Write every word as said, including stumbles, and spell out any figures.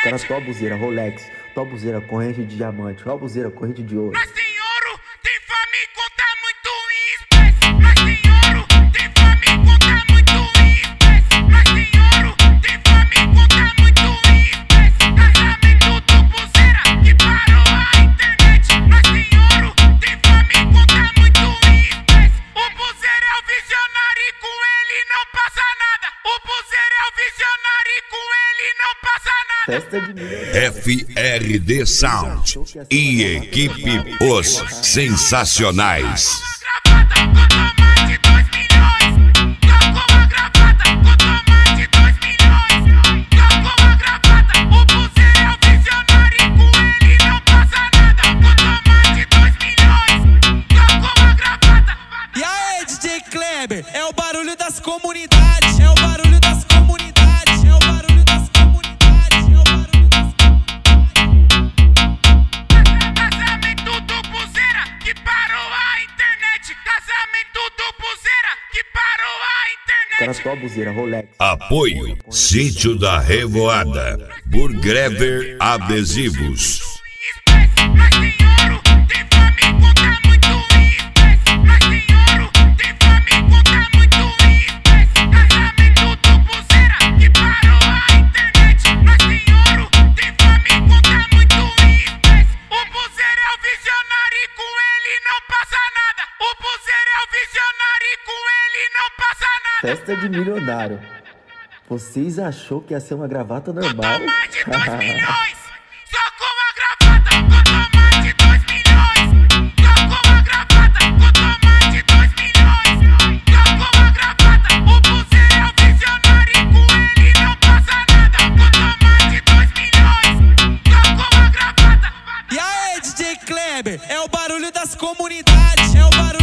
Cara, tua buzeira Rolex, tua buzeira corrente de diamante, tua buzeira corrente de ouro. Mas tem ouro, tem fama e conta muito em espécie. Mas tem ouro, tem fama e conta muito em espécie. Mas tem ouro, tem fama e conta muito em espécie. Casamento do pulseira que parou a internet. Mas tem ouro, tem fama e conta muito em espécie. O pulseira é o visionário e com ele não passa nada. O pulseira é o visionário e com ele não passa nada. Festa de milho. F R D Sound e equipe Os Sensacionais. E aí, D J Kleber, é o barulho das comunidades, é o barulho das comunidades, é o barulho das comunidades, é o barulho das Casamento do pulseira que parou a internet. Casamento do pulseira que parou a Cara, internet. tua buzeira Rolex. Apoio Sítio da Revoada, Burgrever Adesivos. Mas tem ouro, tem fama e conta muito em espécie. Mas tem ouro, tem fama e conta muito em espécie. Casamento do pulseira que parou a internet. Mas tem ouro, tem fama e conta muito em espécie. O pulseira é o visionário e com ele não passa nada. O pulseira é o visionário e com ele não passa nada. Festa de milionário. Vocês achou que ia ser uma gravata normal? Mais de dois milhões, só com a gravata. Contou mais de dois milhões, só com a gravata. Contou mais de dois milhões, só com a gravata. O pulseira é o visionário e com ele não passa nada. Contou mais de dois milhões, só com a gravata. E aí, D J Kleber, é o barulho das comunidades, é o barulho